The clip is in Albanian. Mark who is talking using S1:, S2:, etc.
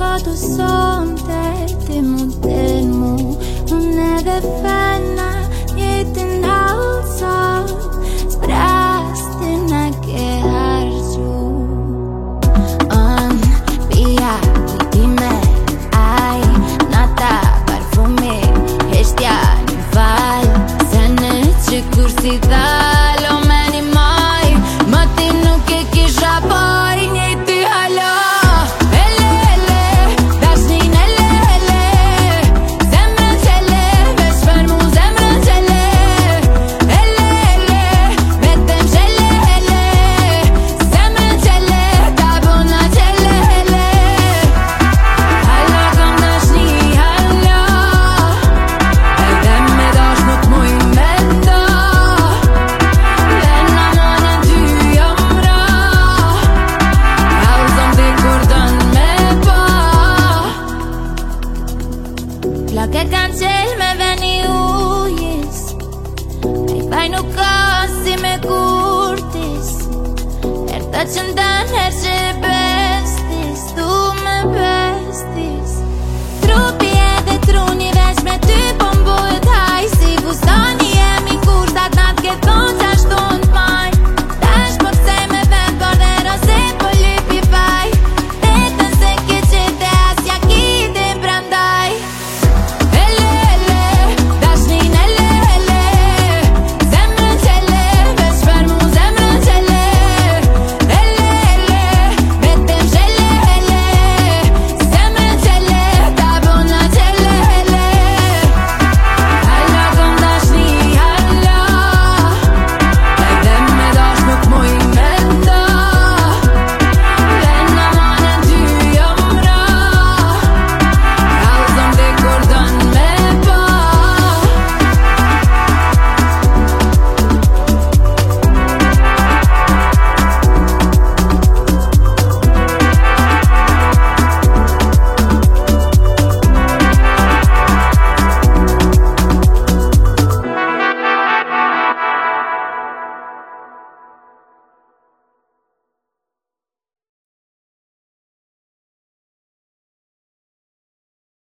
S1: foto sonte ti modell mu unë edhe fena jetin halësot sprastin a ke hargju pia time ai nata parfumi heshtja një val se në që kur si dhalo me një maj ma ti nuk e kisha poj njëti halo Flok e kanë qel me veni ujis Me i baj nuk ka si me kurtis Herë të që ndan, herë që